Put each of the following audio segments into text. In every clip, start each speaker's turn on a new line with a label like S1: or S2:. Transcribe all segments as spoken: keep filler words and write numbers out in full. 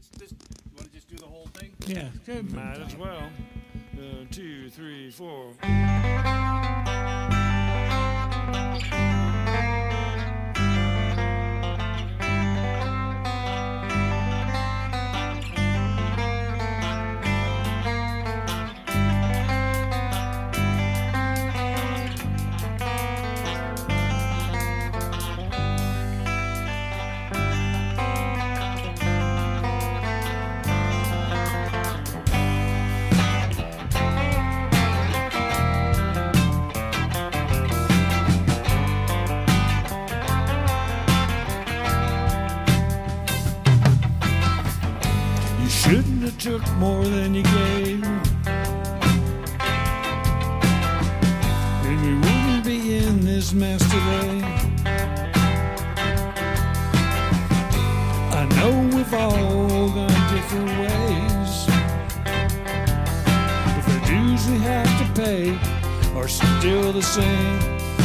S1: let's just, you want to just do the whole thing?
S2: Yeah, good.
S3: Might as well. Uh, two, three, four. Shouldn't have took more than you gave, and we wouldn't be in this mess today. I know we've all gone different ways, but the dues we have to pay are still the same.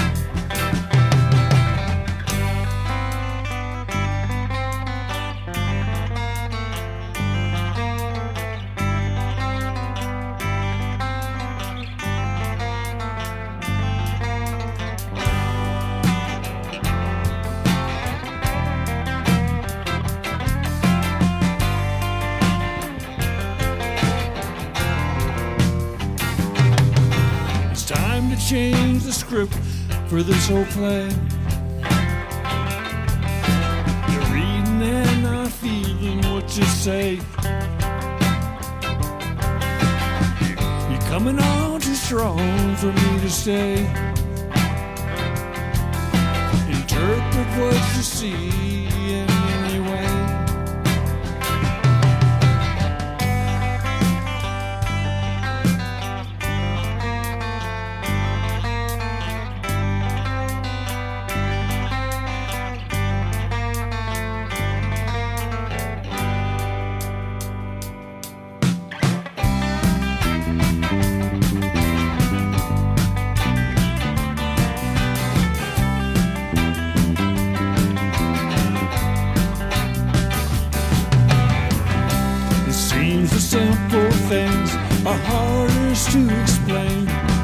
S3: Time to change the script for this whole play. You're reading and not feeling what you say. You're coming on too strong for me to stay. Interpret what you see in any way. Seems the simple things are hardest to explain.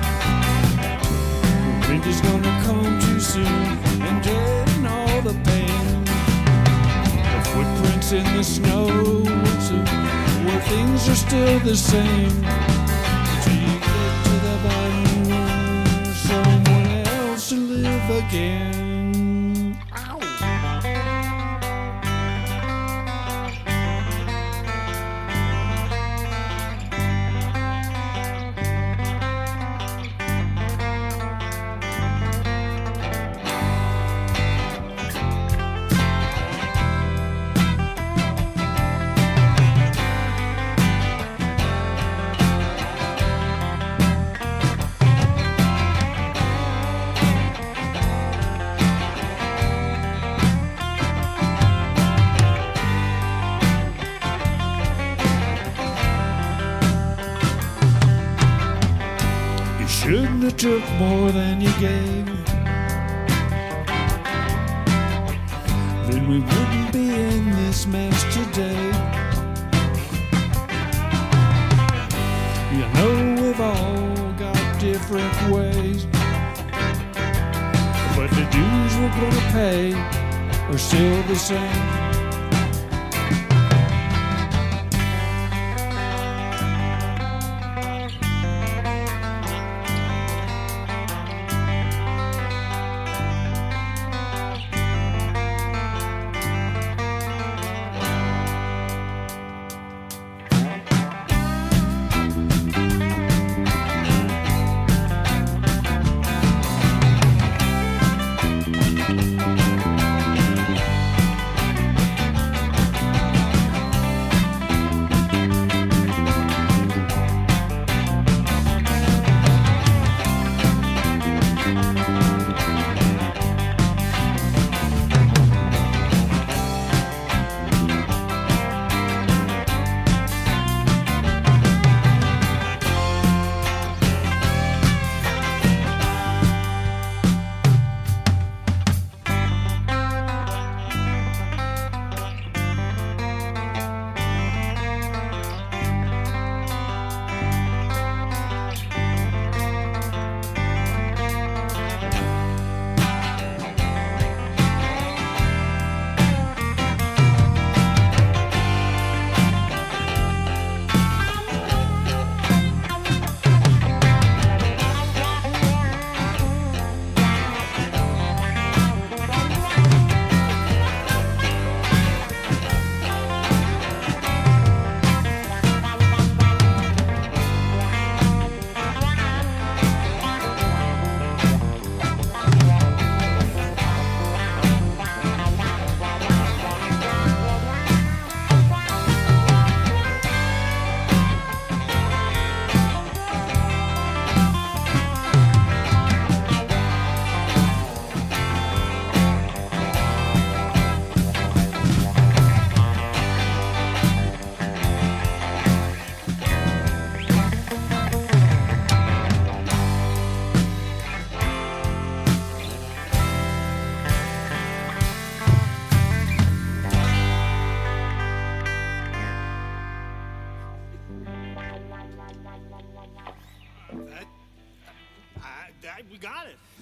S3: The winter's gonna come too soon and deaden all the pain. The footprints in the snow, so where things are still the same. Till you get to the bottom where someone else to live again. Shouldn't have took more than you gave, then we wouldn't be in this mess today. You know we've all got different ways, but the dues we're gonna pay are still the same.
S1: we got it.